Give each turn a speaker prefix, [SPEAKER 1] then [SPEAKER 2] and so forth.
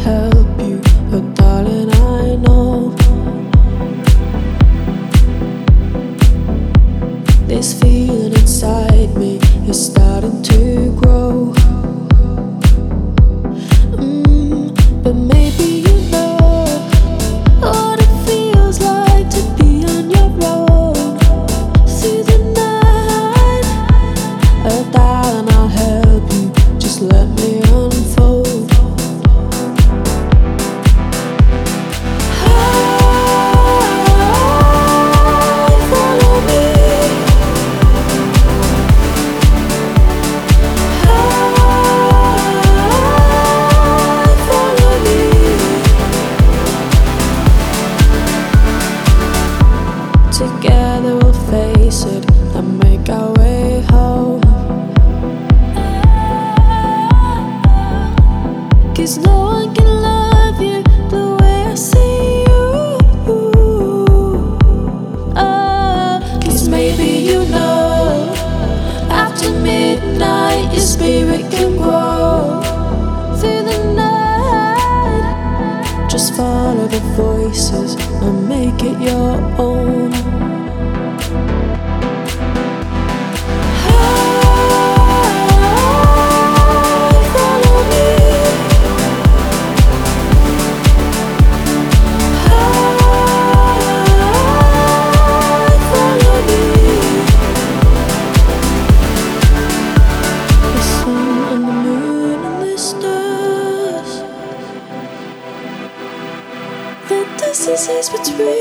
[SPEAKER 1] help you, but darling, I know this feeling inside me is starting to grow. But maybe you know what it feels like to be on your own through the night. Darling, I'll help you, just let me unfold. Follow me. Follow me. Together we'll face it and make our way home. 'Cause no one can love you the way I see you. 'Cause maybe you know after midnight your spirit can grow through the night. Just follow the voices and make it your own. Follow me. Follow me. The sun and the moon and the stars, the distance is between